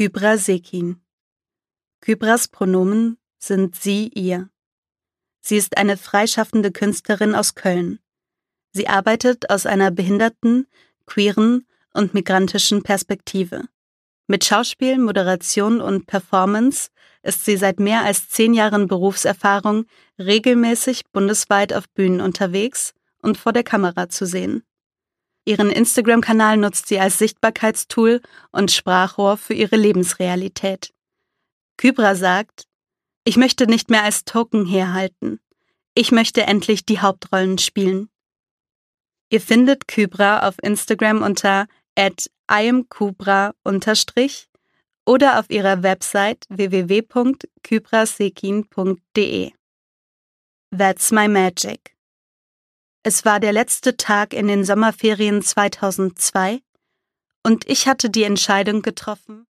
Kybra Sekin. Kybras Pronomen sind sie, ihr. Sie ist eine freischaffende Künstlerin aus Köln. Sie arbeitet aus einer behinderten, queeren und migrantischen Perspektive. Mit Schauspiel, Moderation und Performance ist sie seit mehr als 10 Jahren Berufserfahrung regelmäßig bundesweit auf Bühnen unterwegs und vor der Kamera zu sehen. Ihren Instagram-Kanal nutzt sie als Sichtbarkeitstool und Sprachrohr für ihre Lebensrealität. Kybra sagt: Ich möchte nicht mehr als Token herhalten. Ich möchte endlich die Hauptrollen spielen. Ihr findet Kybra auf Instagram unter @IamKubra_ oder auf ihrer Website www.kybrasekin.de. That's my magic. Es war der letzte Tag in den Sommerferien 2002 und ich hatte die Entscheidung getroffen,